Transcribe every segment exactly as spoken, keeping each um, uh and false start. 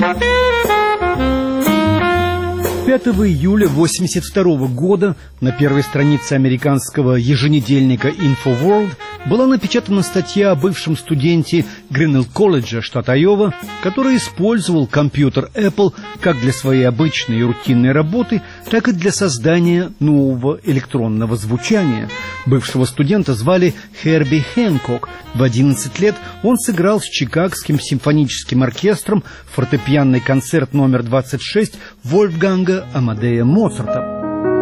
пятого июля восемьдесят второго года на первой странице американского еженедельника InfoWorld была напечатана статья о бывшем студенте Гринелл-колледжа, штат Айова, который использовал компьютер Apple как для своей обычной и рутинной работы, так и для создания нового электронного звучания. Бывшего студента звали Херби Хэнкок. В одиннадцать лет он сыграл с Чикагским симфоническим оркестром фортепианный концерт номер двадцать шесть Вольфганга Амадея Моцарта.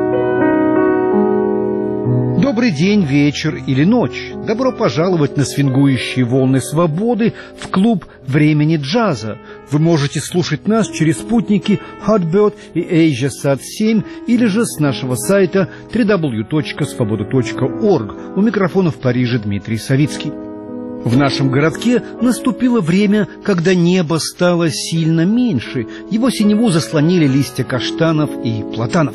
Добрый день, вечер или ночь. Добро пожаловать на свингующие волны свободы в клуб времени джаза. Вы можете слушать нас через спутники Hotbird и AsiaSat семь или же с нашего сайта дабл ю дабл ю дабл ю точка свобода точка орг. У микрофона в Париже Дмитрий Савицкий. В нашем городке наступило время, когда небо стало сильно меньше. Его синеву заслонили листья каштанов и платанов.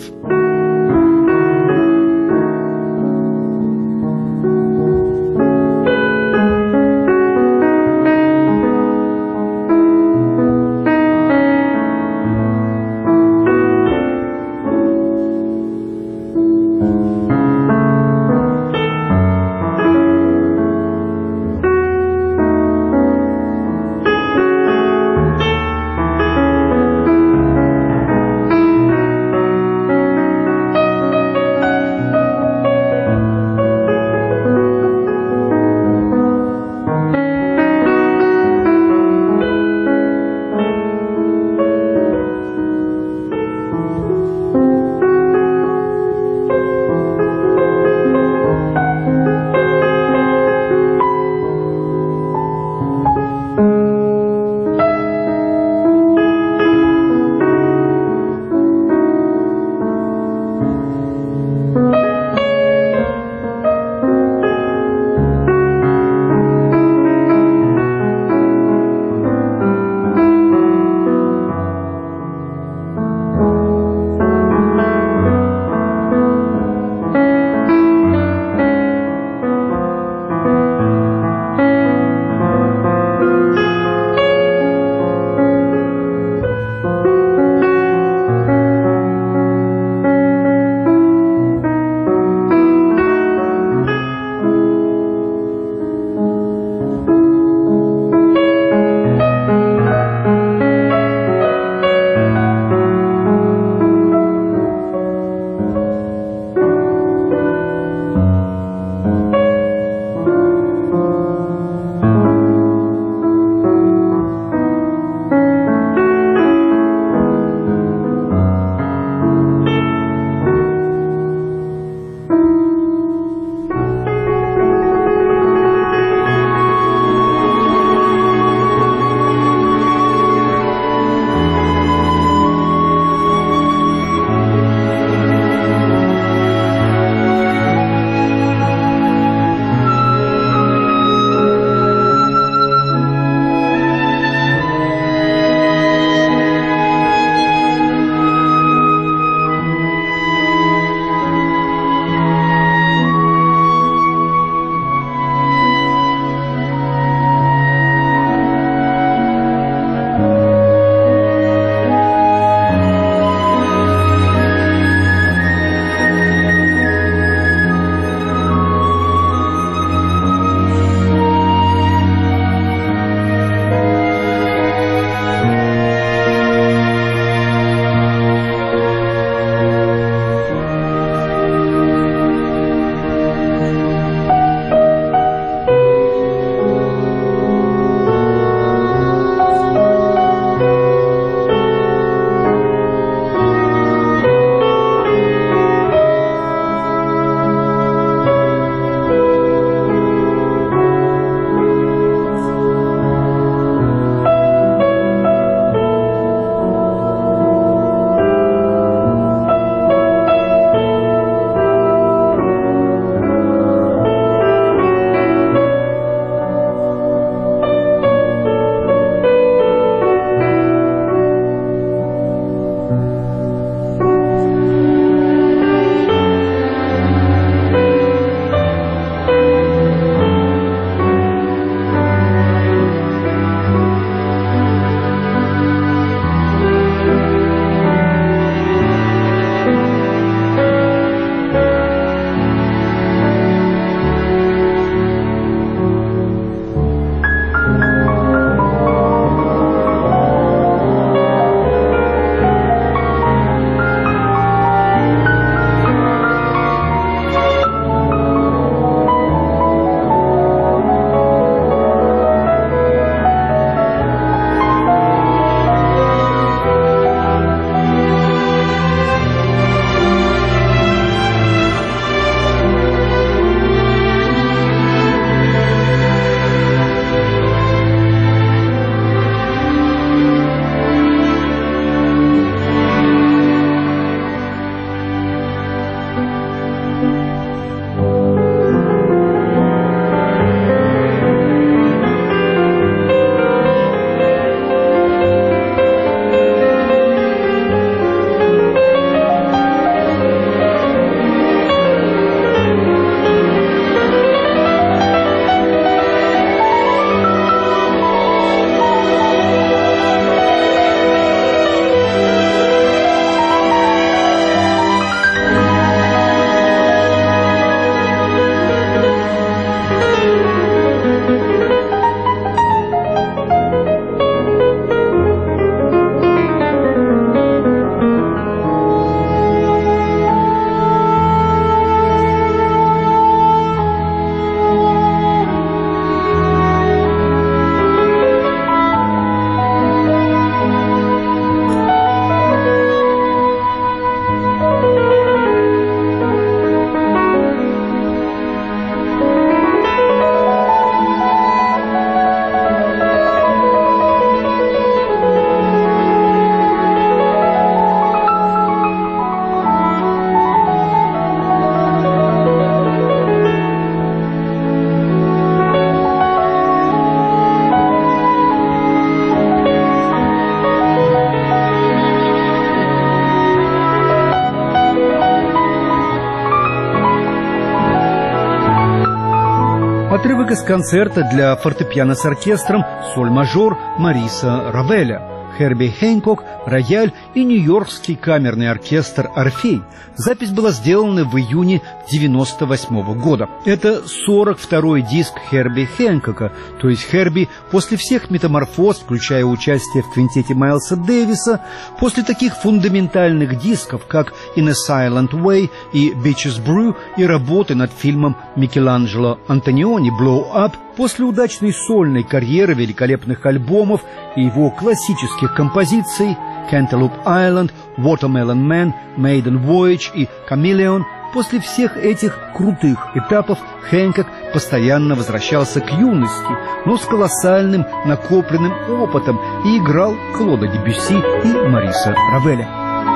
Отрывок из концерта для фортепиано с оркестром «Соль-мажор» Мариса Равеля. Херби Хэнкок, рояль и нью-йоркский камерный оркестр «Орфей». Запись была сделана в июне девяносто восьмого года. Это сорок второй диск Херби Хэнкока, то есть Херби после всех метаморфоз, включая участие в квинтете Майлса Дэвиса, после таких фундаментальных дисков, как «In a Silent Way» и «Bitches Brew» и работы над фильмом Микеланджело Антониони «Blow Up», после удачной сольной карьеры, великолепных альбомов и его классических композиций «Cantaloupe Island», «Watermelon Man», «Maiden Voyage» и «Chameleon», после всех этих крутых этапов Хэнкок постоянно возвращался к юности, но с колоссальным накопленным опытом и играл Клода Дебюсси и Мариса Равеля.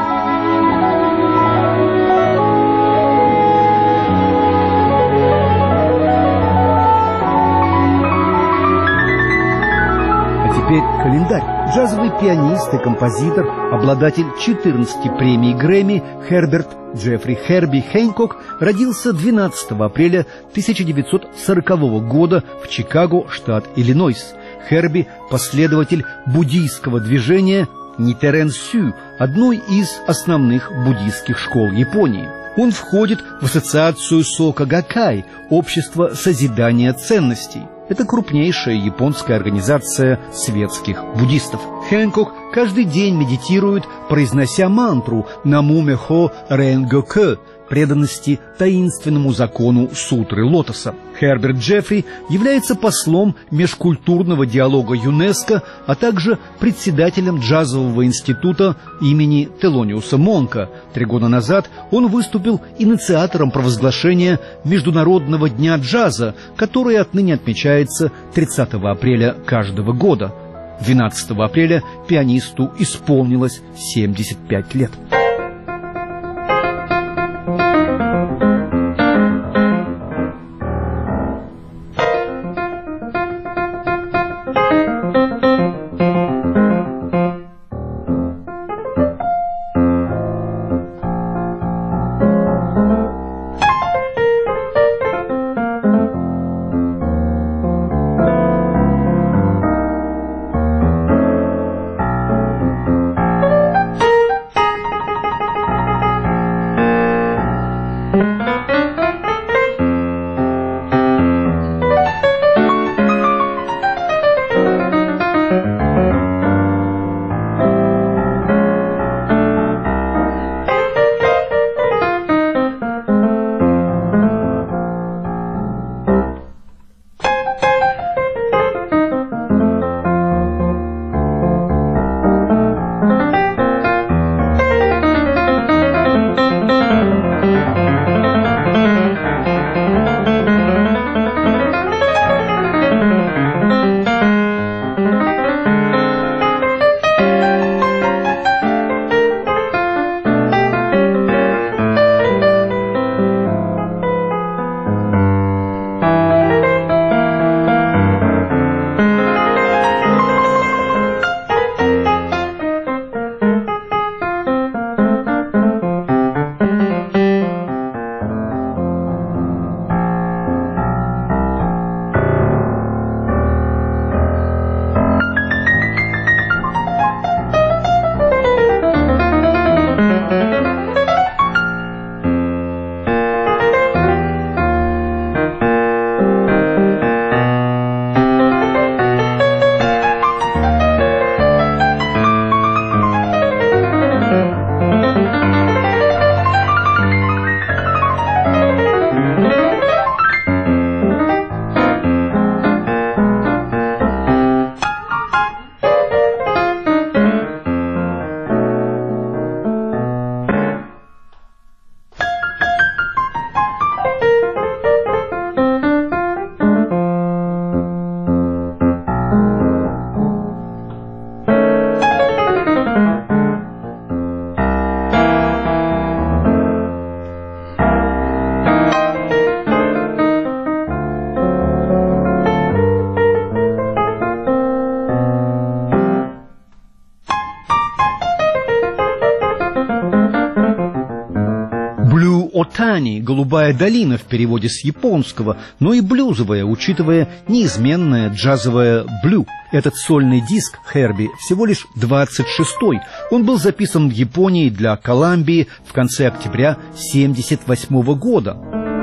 Теперь календарь. Джазовый пианист и композитор, обладатель четырнадцати премий Грэмми Херберт Джеффри Херби Хэнкок родился двенадцатого апреля тысяча девятьсот сорокового года в Чикаго, штат Иллинойс. Херби – последователь буддийского движения Нитерэн Сю, одной из основных буддийских школ Японии. Он входит в ассоциацию Сока Гаккай, общество созидания ценностей. Это крупнейшая японская организация светских буддистов. Хэнкок каждый день медитирует, произнося мантру «Наму Мехо Рэнгоке» преданности таинственному закону сутры лотоса. Херберт Джеффри является послом межкультурного диалога ЮНЕСКО, а также председателем джазового института имени Телониуса Монка. Три года назад он выступил инициатором провозглашения Международного дня джаза, который отныне отмечается тридцатого апреля каждого года. двенадцатого апреля пианисту исполнилось семьдесят пять лет. Британии, «Голубая долина» в переводе с японского, но и блюзовая, учитывая неизменное джазовое блю. Этот сольный диск Херби всего лишь двадцать шестой. Он был записан в Японии для Колумбии в конце октября семьдесят восьмого года.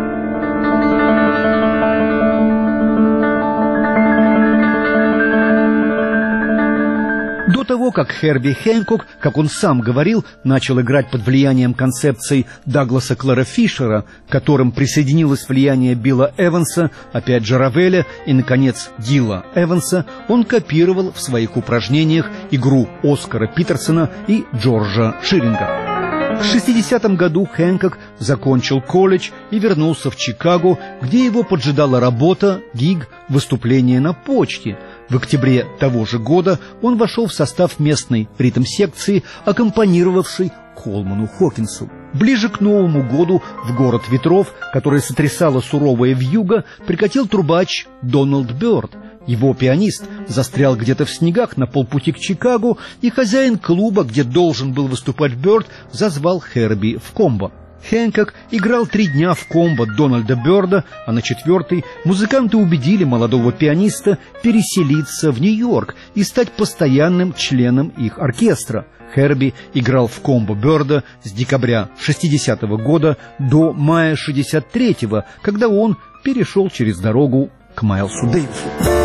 До того, как Херби Хэнкок, как он сам говорил, начал играть под влиянием концепций Дагласа Клэра Фишера, к которым присоединилось влияние Билла Эванса, опять же Равеля и, наконец, Гилла Эванса, он копировал в своих упражнениях игру Оскара Питерсона и Джорджа Ширинга. В шестидесятом году Хэнкок закончил колледж и вернулся в Чикаго, где его поджидала работа, гиг, выступление на почте. В октябре того же года он вошел в состав местной ритм-секции, аккомпанировавшей Холману Хокинсу. Ближе к Новому году в город ветров, который сотрясала суровая вьюга, прикатил трубач Дональд Бёрд. Его пианист застрял где-то в снегах на полпути к Чикаго, и хозяин клуба, где должен был выступать Бёрд, зазвал Херби в комбо. Хэнкок играл три дня в комбо Дональда Бёрда, а на четвертый музыканты убедили молодого пианиста переселиться в Нью-Йорк и стать постоянным членом их оркестра. Херби играл в комбо Бёрда с декабря шестидесятого года до мая шестьдесят третьего, когда он перешел через дорогу к Майлсу Дэвису.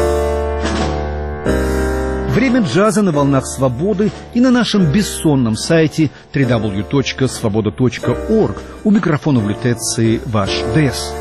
Время джаза на волнах свободы и на нашем бессонном сайте дабл ю дабл ю дабл ю точка свобода точка орг. У микрофона в лютеции ваш Дэс.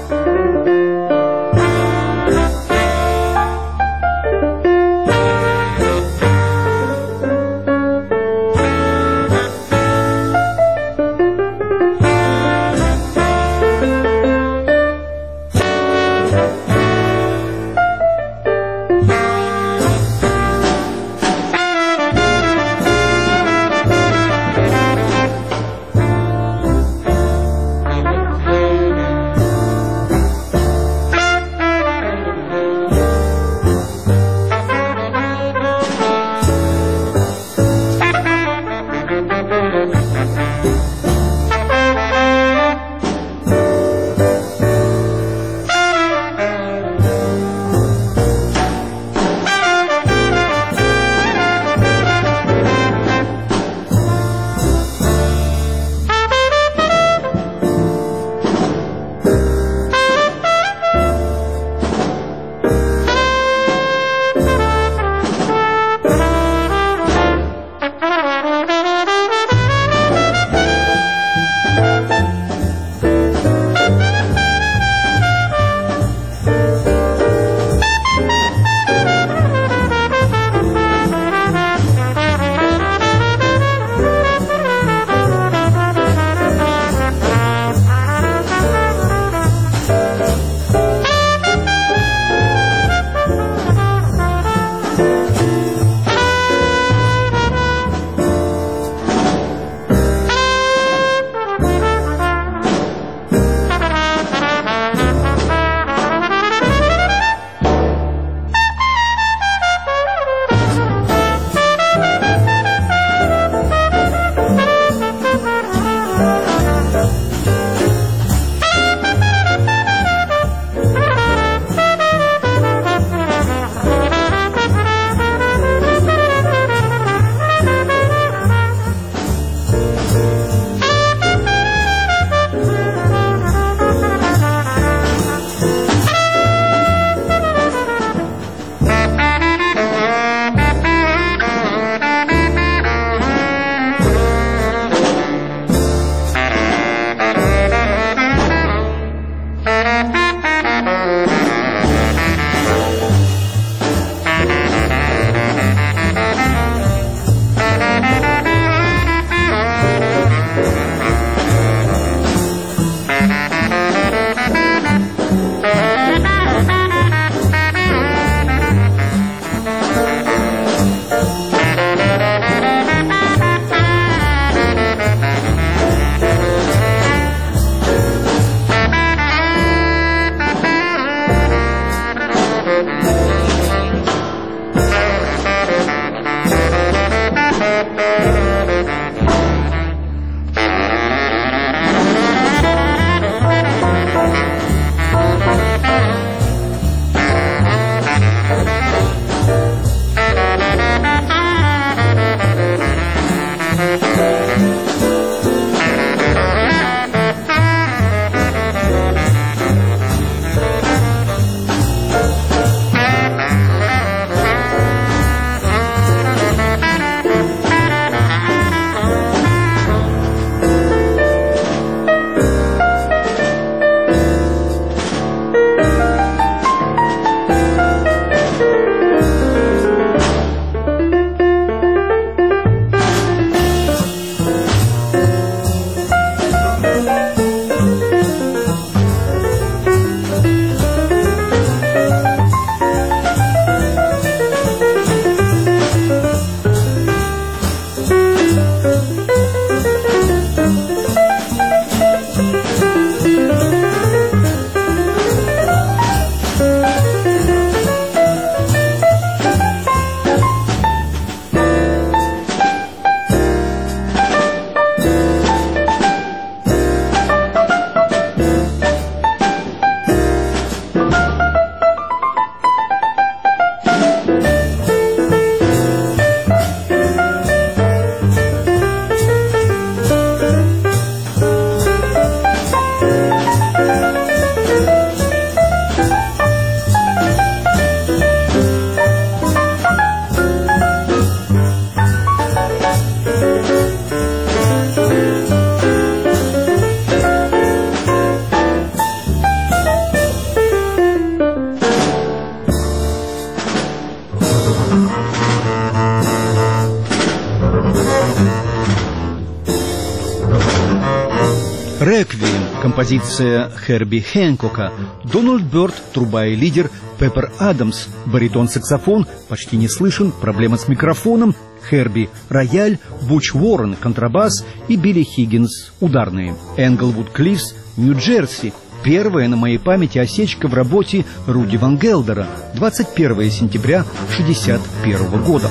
«Реквием», композиция Херби Хэнкока, Дональд Бёрд, труба и лидер, Пеппер Адамс, баритон-саксофон, почти не слышен, проблема с микрофоном, Херби – рояль, Буч Уоррен – контрабас и Билли Хиггинс – ударные. Энглвуд Клиффс, Нью-Джерси. Первая на моей памяти осечка в работе Руди Ван Гелдера, двадцать первого сентября шестьдесят первого года.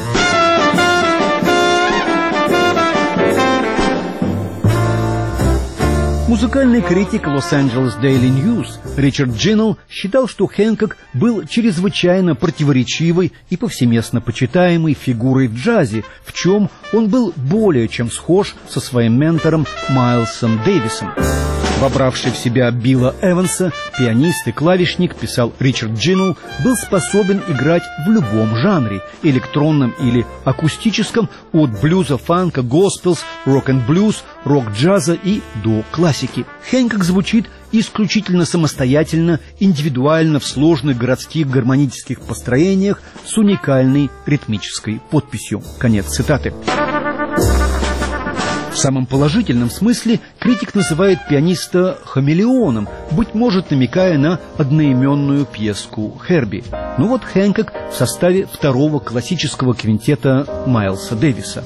Музыкальный критик Los-Angeles Daily News Ричард Джиннелл считал, что Хэнкок был чрезвычайно противоречивой и повсеместно почитаемой фигурой в джазе, в чем он был более чем схож со своим ментором Майлсом Дэвисом. Вобравший в себя Билла Эванса, пианист и клавишник, писал Ричард Джиннелл, был способен играть в любом жанре, электронном или акустическом, от блюза, фанка, госпелс, рок-н-блюз, рок-джаза и до классики. Хэнкок звучит исключительно самостоятельно, индивидуально в сложных городских гармонических построениях с уникальной ритмической подписью. Конец цитаты. В самом положительном смысле критик называет пианиста хамелеоном, быть может, намекая на одноименную пьеску Херби. Но вот Хэнкок в составе второго классического квинтета Майлса Дэвиса.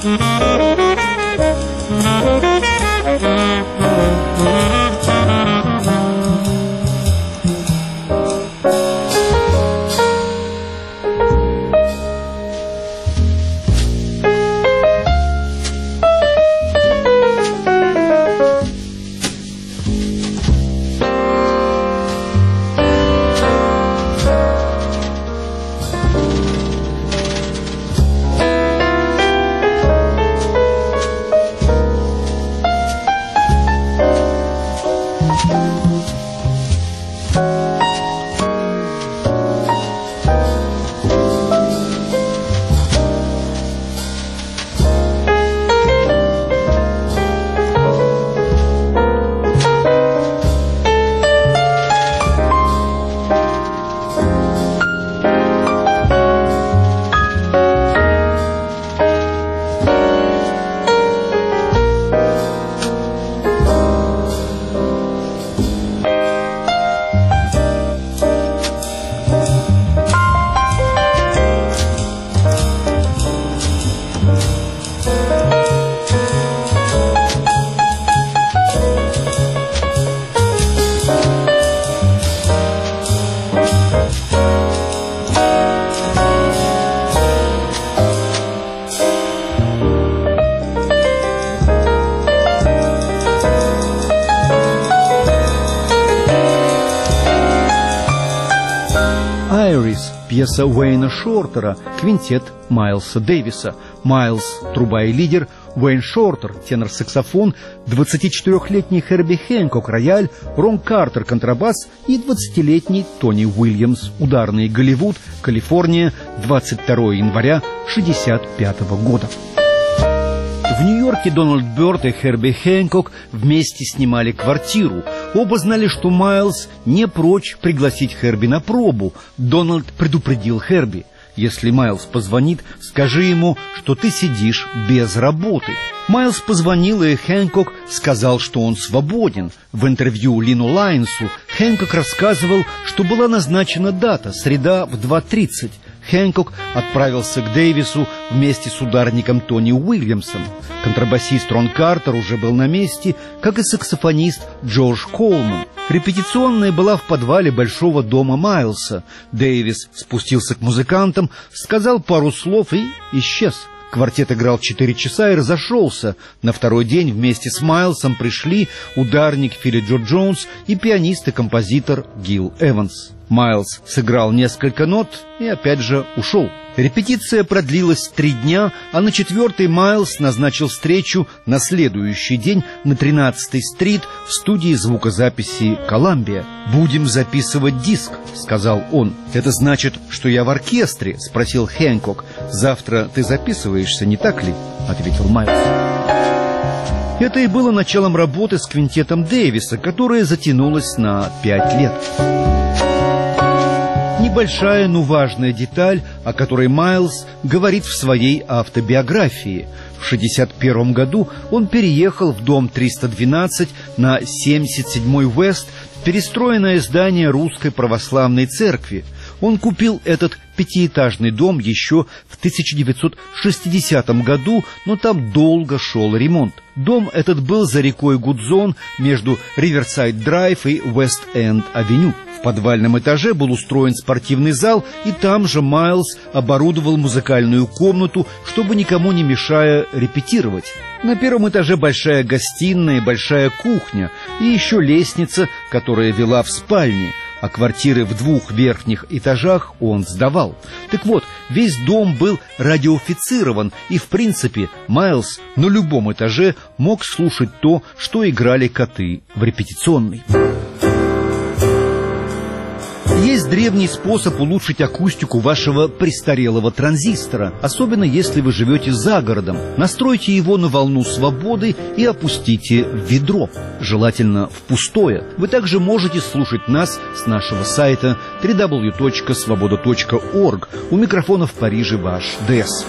Пьеса Уэйна Шортера, квинтет Майлса Дэвиса. Майлз – труба и лидер, Уэйн Шортер – тенор-саксофон, двадцатичетырехлетний Херби Хэнкок – рояль, Рон Картер – контрабас и двадцатилетний Тони Уильямс – ударный. Голливуд, Калифорния, двадцать второго января шестьдесят пятого года. В Нью-Йорке Дональд Бёрд и Херби Хэнкок вместе снимали квартиру. Оба знали, что Майлз не прочь пригласить Херби на пробу. Дональд предупредил Херби: если Майлз позвонит, скажи ему, что ты сидишь без работы. Майлз позвонил, и Хэнкок сказал, что он свободен. В интервью Лину Лайнсу Хэнкок рассказывал, что была назначена дата — среда в два тридцать. Хэнкок отправился к Дэвису вместе с ударником Тони Уильямсом. Контрабасист Рон Картер уже был на месте, как и саксофонист Джордж Колман. Репетиционная была в подвале большого дома Майлса. Дэвис спустился к музыкантам, сказал пару слов и исчез. Квартет играл четыре часа и разошелся. На второй день вместе с Майлсом пришли ударник Филли Джо Джонс и пианист и композитор Гил Эванс. Майлз сыграл несколько нот и опять же ушел. Репетиция продлилась три дня, а на четвертый Майлз назначил встречу на следующий день на тринадцатой стрит в студии звукозаписи «Коламбия». «Будем записывать диск», — сказал он. «Это значит, что я в оркестре?» — спросил Хэнкок. «Завтра ты записываешься, не так ли?» — ответил Майлз. Это и было началом работы с квинтетом Дэвиса, которая затянулась на пять лет. Небольшая, но важная деталь, о которой Майлз говорит в своей автобиографии. В шестьдесят первом году он переехал в дом триста двенадцать на семьдесят седьмой Уэст, в перестроенное здание Русской Православной Церкви. Он купил этот пятиэтажный дом еще в тысяча девятьсот шестидесятом году, но там долго шел ремонт. Дом этот был за рекой Гудзон между Риверсайд-Драйв и Уэст-Энд-Авеню. В подвальном этаже был устроен спортивный зал, и там же Майлз оборудовал музыкальную комнату, чтобы никому не мешая репетировать. На первом этаже большая гостиная, большая кухня и еще лестница, которая вела в спальни, а квартиры в двух верхних этажах он сдавал. Так вот, весь дом был радиофицирован, и, в принципе, Майлз на любом этаже мог слушать то, что играли коты в репетиционной. Есть древний способ улучшить акустику вашего престарелого транзистора, особенно если вы живете за городом. Настройте его на волну свободы и опустите в ведро, желательно в пустое. Вы также можете слушать нас с нашего сайта дабл ю дабл ю дабл ю точка свобода точка орг. У микрофона в Париже ваш Дэс.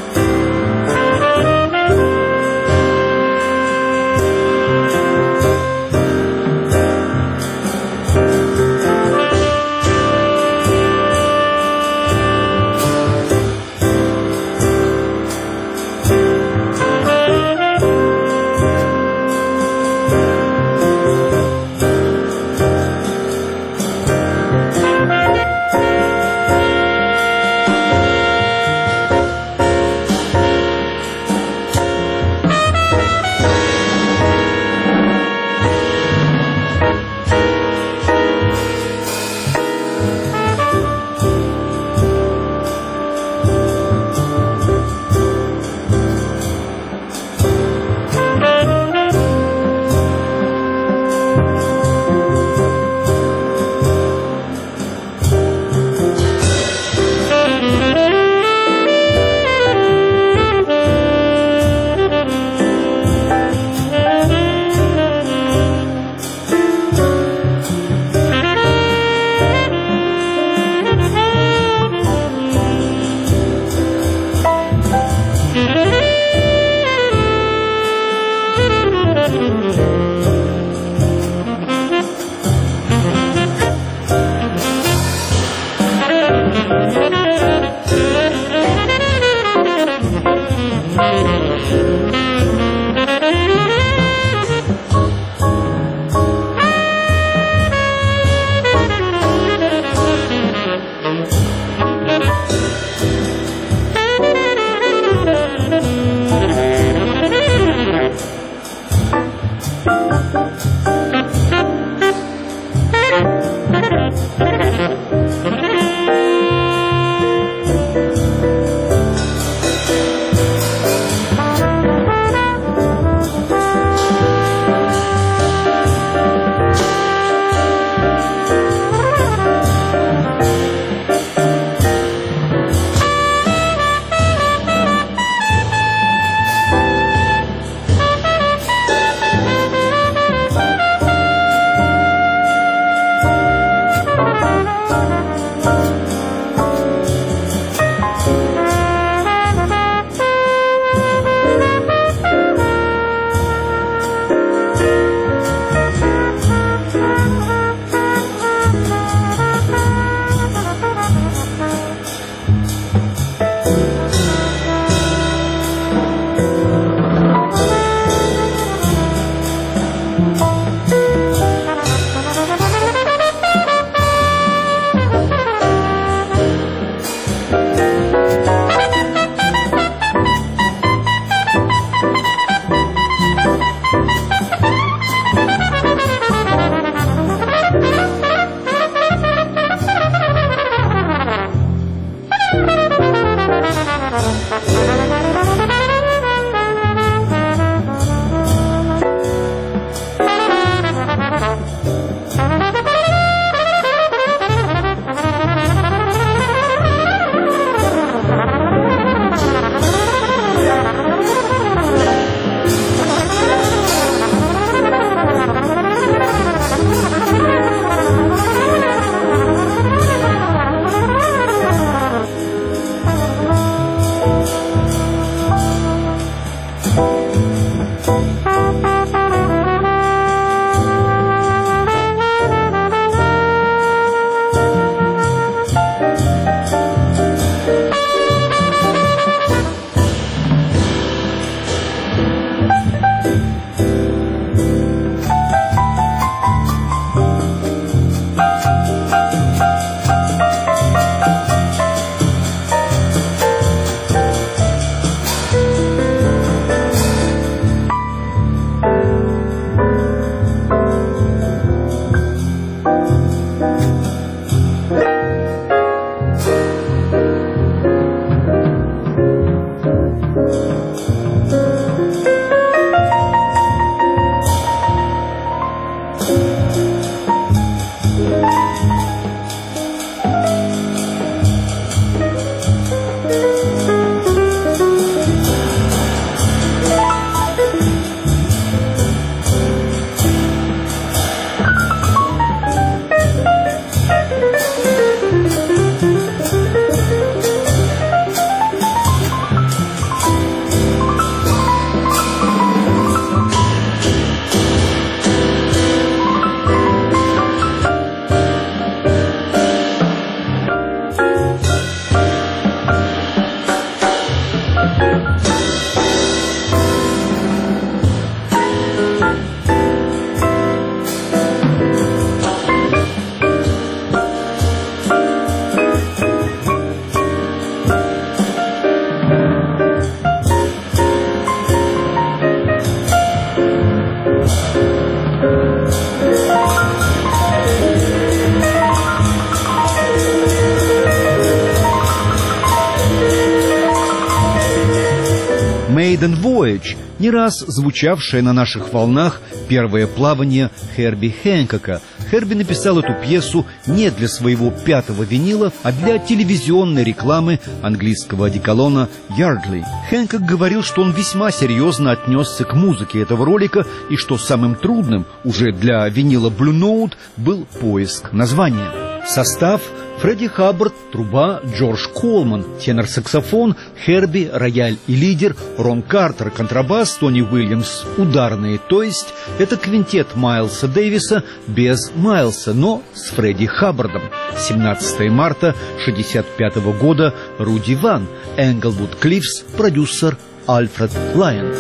Maiden Voyage, не раз звучавшее на наших волнах первое плавание Херби Хэнкока. Херби написал эту пьесу не для своего пятого винила, а для телевизионной рекламы английского одеколона Yardley. Хэнкок говорил, что он весьма серьезно отнесся к музыке этого ролика и что самым трудным уже для винила Blue Note был поиск названия. Состав Фредди Хаббард – труба, Джордж Колман, тенор-саксофон, Херби, рояль и лидер, Рон Картер – контрабас, Тони Уильямс – ударные. То есть это квинтет Майлса Дэвиса без Майлса, но с Фредди Хаббардом. семнадцатого марта шестьдесят пятого года, Руди Ван, Энглвуд Клиффс, продюсер Альфред Лайон.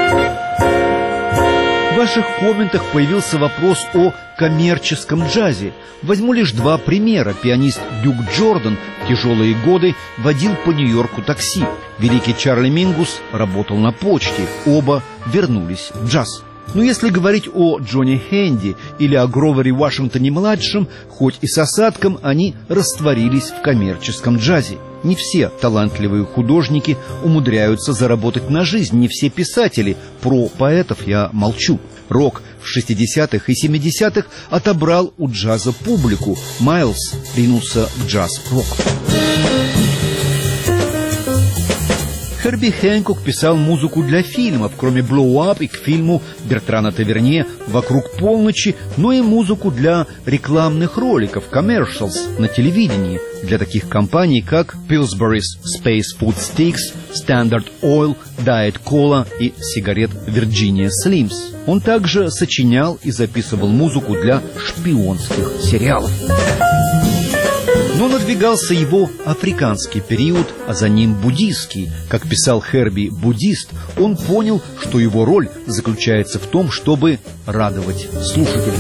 В ваших комментах появился вопрос о коммерческом джазе. Возьму лишь два примера. Пианист Дюк Джордан в тяжелые годы водил по Нью-Йорку такси. Великий Чарли Мингус работал на почте. Оба вернулись в джаз. Но если говорить о Джонни Хенди или о Гровере Вашингтоне-младшем, хоть и с осадком, они растворились в коммерческом джазе. Не все талантливые художники умудряются заработать на жизнь, не все писатели. Про поэтов я молчу. Рок в шестидесятых и семидесятых отобрал у джаза публику. Майлз ринулся в джаз-рок. Херби Хэнкок писал музыку для фильмов, кроме «Blow Up» и к фильму Бертрана Таверне «Вокруг полночи», но и музыку для рекламных роликов, commercials на телевидении, для таких компаний, как Pillsbury's Space Food Sticks, Standard Oil, Diet Cola и сигарет Virginia Slims. Он также сочинял и записывал музыку для шпионских сериалов. Но надвигался его африканский период, а за ним буддийский. Как писал Херби, буддист, он понял, что его роль заключается в том, чтобы радовать слушателей.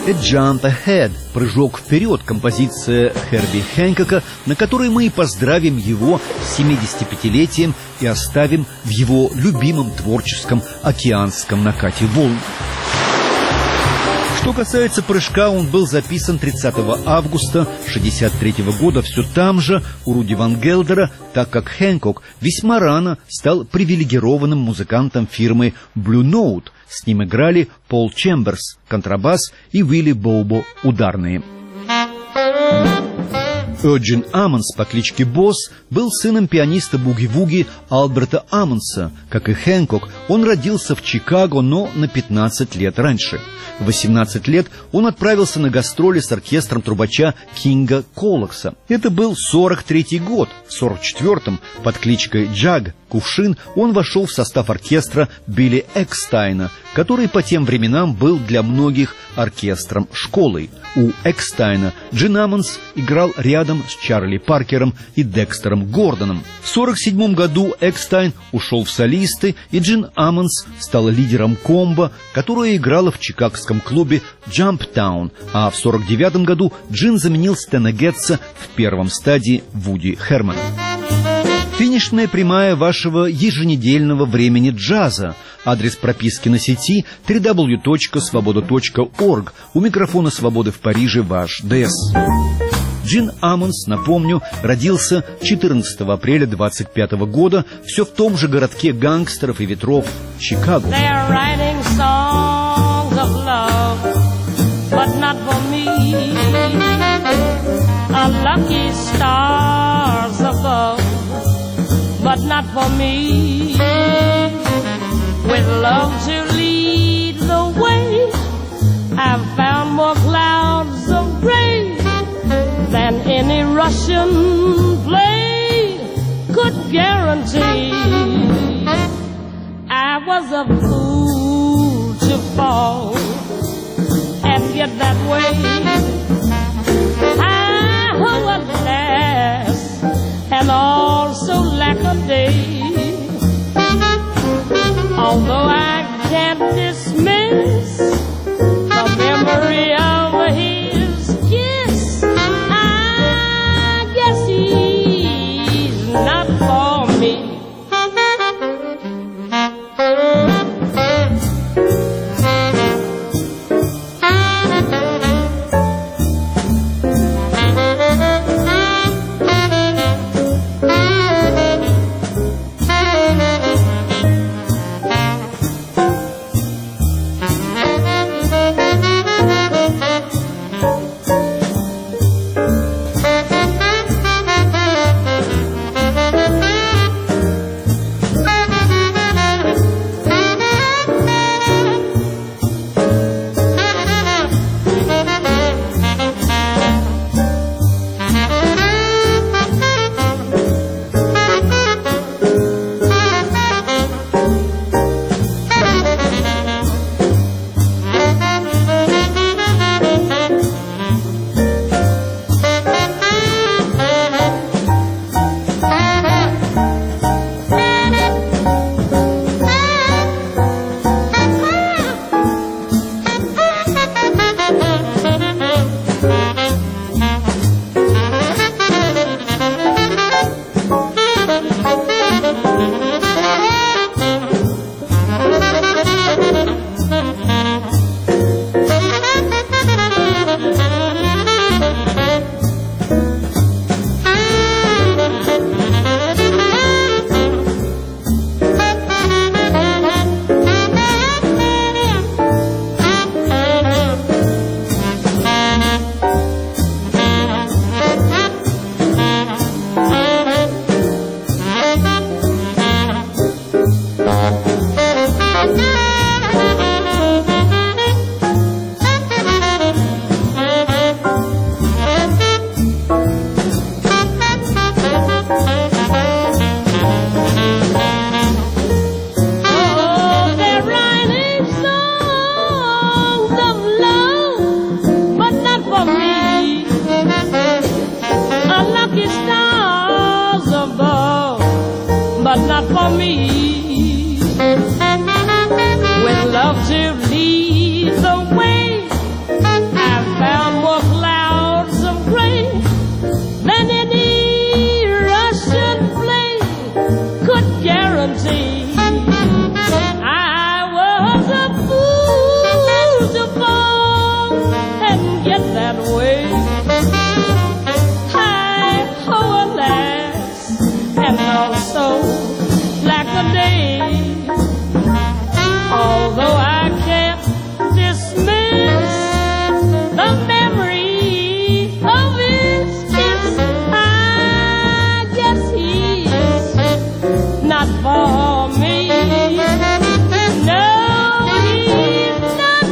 A Jump Ahead, прыжок вперед, композиция Херби Хэнкока, на которой мы и поздравим его с семидесятипятилетием и оставим в его любимом творческом океанском накате волн. Что касается прыжка, он был записан тридцатого августа шестьдесят третьего года все там же, у Руди Ван Гелдера, так как Хэнкок весьма рано стал привилегированным музыкантом фирмы Blue Note. С ним играли Пол Чемберс, контрабас, и Уилли Боубо, ударные. Джин Аммонс по кличке Босс был сыном пианиста буги-вуги Альберта Аммонса. Как и Хэнкок, он родился в Чикаго, но на пятнадцать лет раньше. В восемнадцать лет он отправился на гастроли с оркестром трубача Кинга Колокса. Это был сорок третий год. В сорок четвёртом под кличкой Джаг, Кувшин, он вошел в состав оркестра Билли Экстайна, который по тем временам был для многих оркестром школой. У Экстайна Джин Аммонс играл рядом с Чарли Паркером и Декстером Гордоном. В сорок седьмом году Экстайн ушел в солисты, и Джин Аммонс стал лидером комбо, которое играло в чикагском клубе Джамптаун, а в сорок девятом году Джин заменил Стэна Гетца в первом стадии Вуди Хермана. Финишная прямая вашего еженедельного времени джаза. Адрес прописки на сети дабл ю дабл ю дабл ю точка свобода точка орг. У микрофона «Свободы» в Париже ваш ДС. Джин Аммонс, напомню, родился четырнадцатого апреля двадцать пятого года все в том же городке гангстеров и ветров Чикаго. But not for me, with love to lead the way, I've found more clouds of gray than any Russian play could guarantee. I was a fool to fall and get that way. I would last and also lack a day. Although I can't dismiss the memory of his kiss, I guess he's not for me. that way. Hi, oh, alas, and also like a day. Although I can't dismiss the memory of his kiss, I guess he's not for me. No, he's not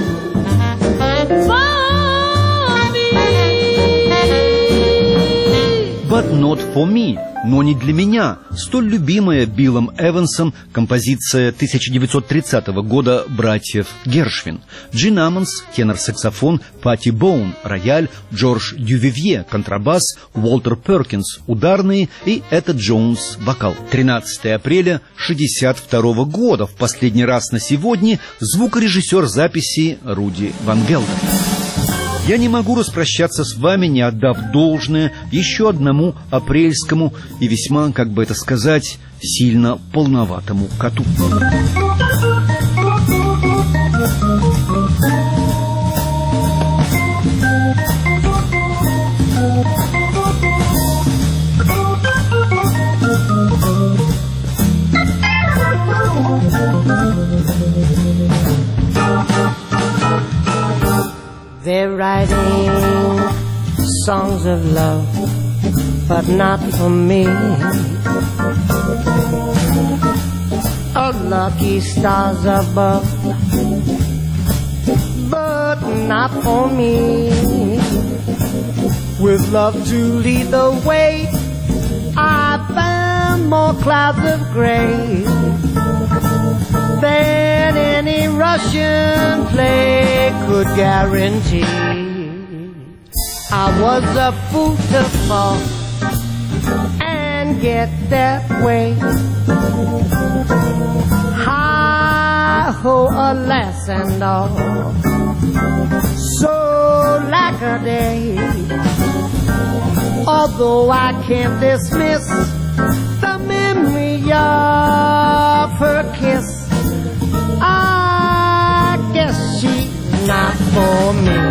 for me. But not for me. Но не для меня. Столь любимая Биллом Эвансом композиция тысяча девятьсот тридцатого года братьев Гершвин. Джин Аммонс, тенор-саксофон, Патти Боун, рояль, Джордж Дювивье, контрабас, Уолтер Перкинс, ударные и Этта Джонс, вокал. тринадцатого апреля шестьдесят второго года. В последний раз на сегодня звукорежиссер записи Руди Ван Гелден. Я не могу распрощаться с вами, не отдав должное еще одному апрельскому и весьма, как бы это сказать, сильно полноватому коту. They're writing songs of love, but not for me. Oh, lucky stars above, but not for me. With love to lead the way, I found more clouds of gray than any Russian play could guarantee. I was a fool to fall and get that way. Hi-ho, alas and all, so lack a day. Although I can't dismiss the memory of her kiss, I guess she's not for me.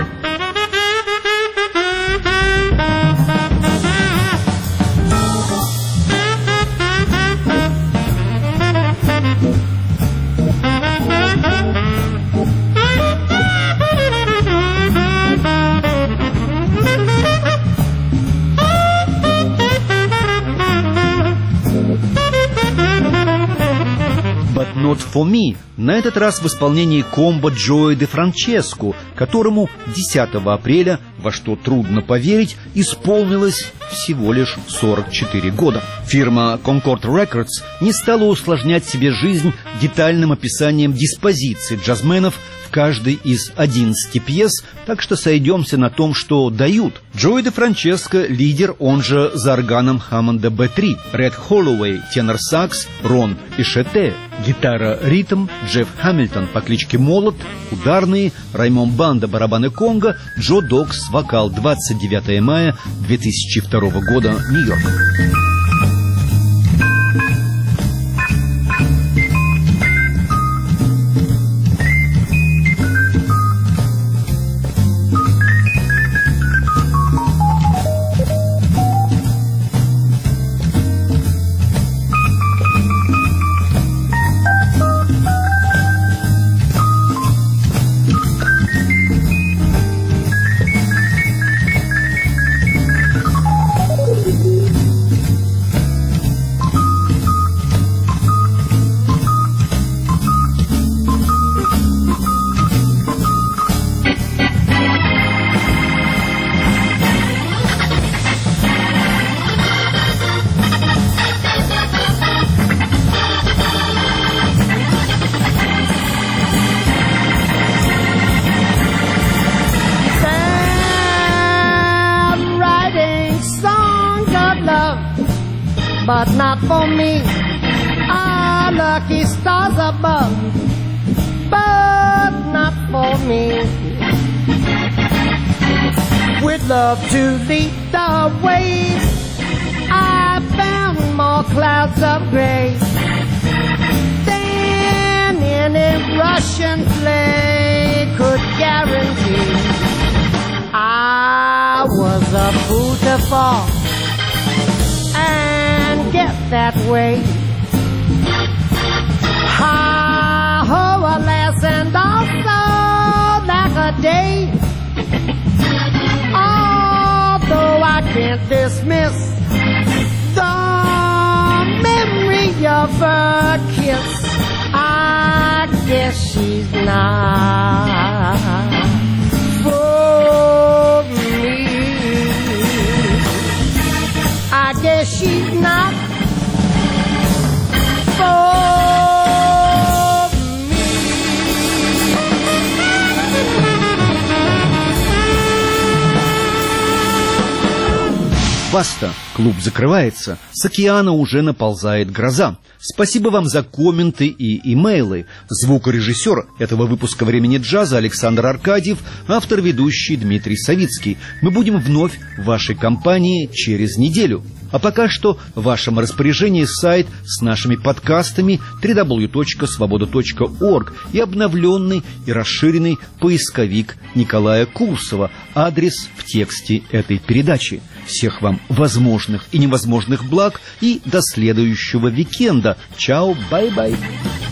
Not for me. На этот раз в исполнении комбо Джои де Франческо, которому десятого апреля, во что трудно поверить, исполнилось всего лишь сорок четыре года. Фирма Concord Records не стала усложнять себе жизнь детальным описанием диспозиции джазменов в каждой из одиннадцати пьес, так что сойдемся на том, что дают. Джои де Франческо — лидер, он же за органом Хаммонда би три, Ред Холлоуэй — тенор-сакс, Рон Ишете, гитара ритм, Джефф Хамильтон по кличке Молот, ударные, Раймон Банда, барабаны конго, Джо Докс, вокал. Двадцать девятого мая две тысячи второго года, Нью-Йорк. But not for me. Ah, lucky stars above, but not for me. With love to lead the way, I found more clouds of gray than any Russian play could guarantee. I I was a fool to fall and get that way. I owe a lesson also like a day. Although I can't dismiss the memory of a kiss, I guess she's not for me. I guess she's not for me. Баста, клуб закрывается, с океана уже наползает гроза. Спасибо вам за комменты и имейлы. Звукорежиссер этого выпуска «Времени джаза» Александр Аркадьев, автор-ведущий Дмитрий Савицкий. Мы будем вновь в вашей компании через неделю. А пока что в вашем распоряжении сайт с нашими подкастами дабл ю дабл ю дабл ю точка свобода точка орг и обновленный и расширенный поисковик Николая Курсова. Адрес в тексте этой передачи. Всех вам возможных и невозможных благ и до следующего уикенда. Чао, бай-бай.